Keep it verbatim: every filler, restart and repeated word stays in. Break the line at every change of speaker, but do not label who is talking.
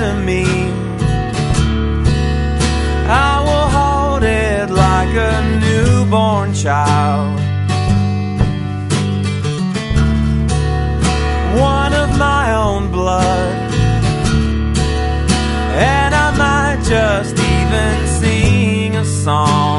to me, I will hold it like a newborn child, one of my own blood. And I might just even sing a song